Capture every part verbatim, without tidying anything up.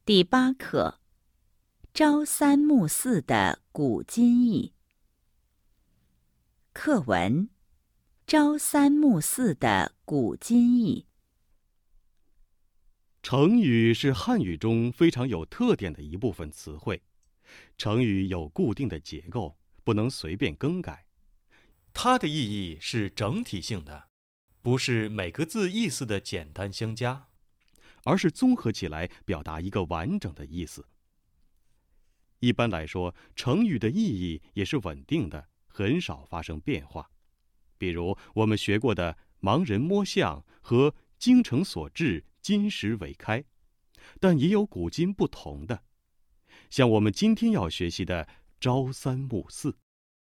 第八课：朝三暮四的古今义。课文：朝三暮四的古今义。 成语是汉语中非常有特点的一部分词汇。成语有固定的结构，不能随便更改。 它的意义是整体性的，不是每个字意思的简单相加， 而是综合起来表达一个完整的意思。一般来说，成语的意义也是稳定的，很少发生变化。比如我们学过的盲人摸象和精诚所至，金石为开，但也有古今不同的，像我们今天要学习的朝三暮四。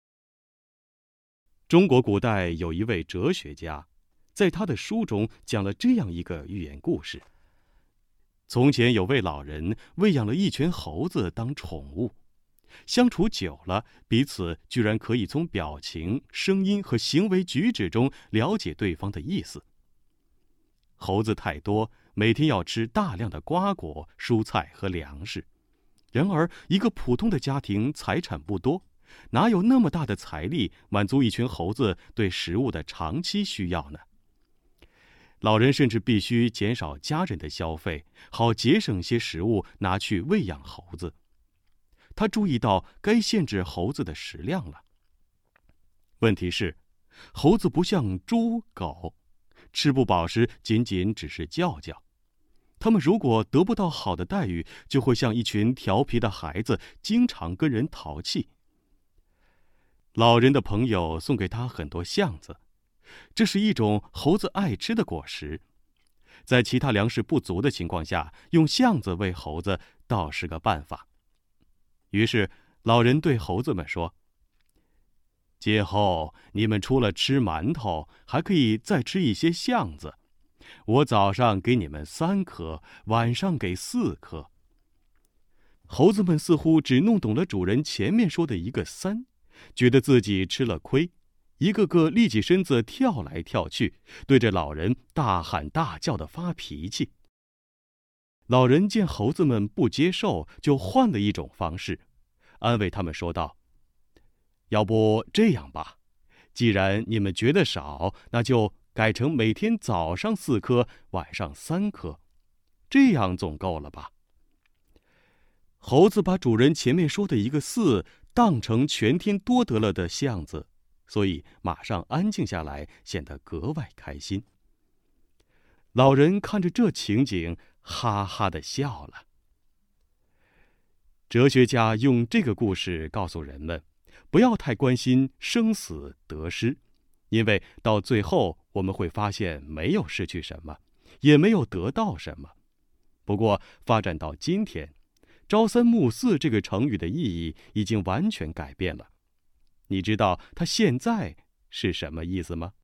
中国古代有一位哲学家，在他的书中讲了这样一个寓言故事。从前有位老人喂养了一群猴子当宠物，相处久了，彼此居然可以从表情、声音和行为举止中了解对方的意思。猴子太多，每天要吃大量的瓜果、蔬菜和粮食。然而，一个普通的家庭财产不多，哪有那么大的财力满足一群猴子对食物的长期需要呢？老人甚至必须减少家人的消费，好节省些食物拿去喂养猴子。他注意到该限制猴子的食量了。问题是，猴子不像猪、狗，吃不饱时仅仅只是叫叫。他们如果得不到好的待遇，就会像一群调皮的孩子，经常跟人淘气。老人的朋友送给他很多橡子，这是一种猴子爱吃的果实。在其他粮食不足的情况下，用橡子喂猴子倒是个办法。于是老人对猴子们说：今后你们除了吃馒头，还可以再吃一些橡子。我早上给你们三颗，晚上给四颗。猴子们似乎只弄懂了主人前面说的一个三，觉得自己吃了亏，一个个立起身子跳来跳去，对着老人大喊大叫地发脾气。老人见猴子们不接受，就换了一种方式，安慰他们说道：要不这样吧，既然你们觉得少，那就改成每天早上四颗，晚上三颗，这样总够了吧？猴子把主人前面说的一个四当成全天多得了的橡子，所以马上安静下来，显得格外开心。老人看着这情景，哈哈地笑了。哲学家用这个故事告诉人们，不要太关心生死得失，因为到最后我们会发现没有失去什么，也没有得到什么。不过发展到今天，朝三暮四这个成语的意义已经完全改变了。你知道它现在是什么意思吗？